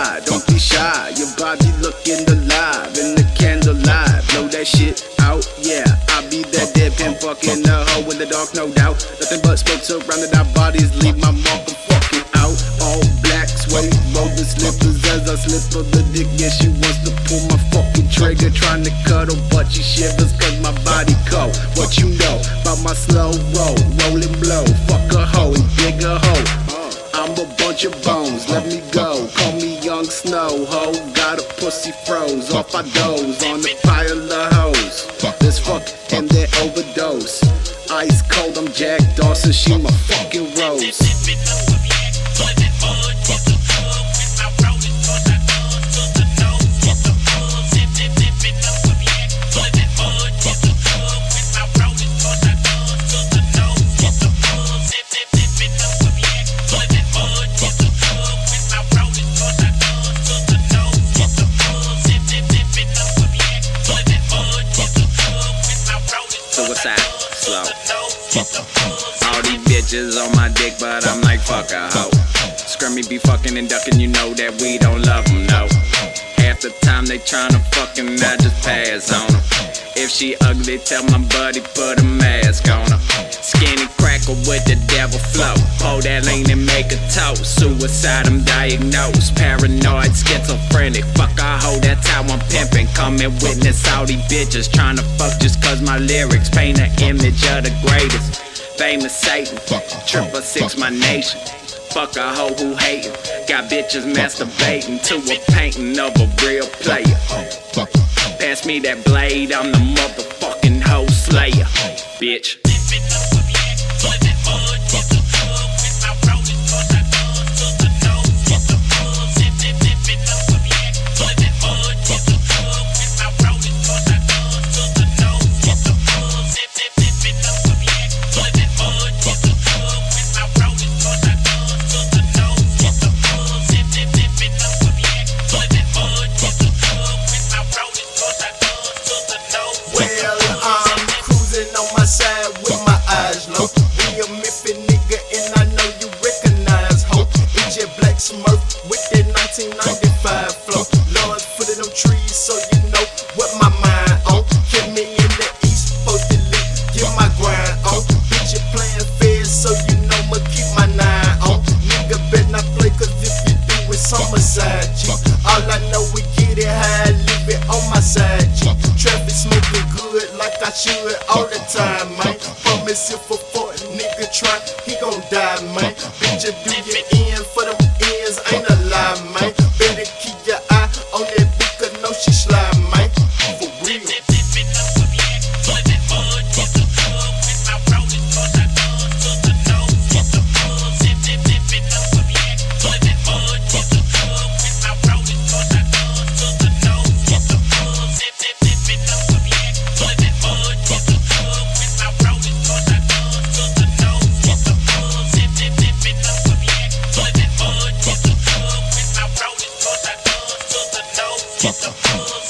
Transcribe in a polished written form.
ride, don't be shy. Your body looking alive in the candlelight. Blow that shit out, yeah. I be that dead pin fucking a hoe in the dark, no doubt. Nothing but smoke surrounded our bodies, leave my mark of fucking out. All black, suede, rolling slippers as I slip for the dick. Yeah, she wants to pull my fucking trigger, trying to cuddle, but she shivers cause my body cold. What you know about my slow roll, rolling blow? Fuck a hoe and dig a hoe. I'm a bunch of bones, let me go. Call me Young Snow, ho. Got a pussy froze off I doze on the pile of hoes. Let's fuck and then overdose. Ice cold, I'm Jack Dawson, she my fucking rose. Suicide, slow. All these bitches on my dick, but I'm like, fuck a hoe. Scrummy be fucking and ducking, you know that we don't love them, no. Half the time they tryna fucking, I just pass on her. If she ugly, tell my buddy put a mask on her. Skinny cracker with the devil flow. Hold that lean and make a toast. Suicide, I'm diagnosed. Paranoid, schizophrenic. Fuck a hoe, that's how I'm pimping. Come and witness all these bitches tryna fuck just cause my lyrics paint an image of the greatest. Famous Satan, 666 my nation. Fuck a hoe who hatin'. Got bitches masturbating to a painting of a real player. Pass me that blade, I'm the motherfucking hoe slayer, bitch. With my eyes low, we a miffy nigga and I know you recognize ho. It's your black smurf with that 1995 flow. Lord foot in them trees so you know what my mind on. Kept me in the east, supposed to live, get my grind on. Bitch you playing fair so you know I'ma keep my 9 on. Nigga better not play cause if you do it's homicide G. All I know we get it high, live it on my side G. Traffic smoking good like I should all the time, man. Promise if a fuck nigga try, he gon' die, man. Bitch, you do your end for them ends, ain't a lie, man. Better keep your eye on that bitch, cause know she slide, man. For real. Fuck.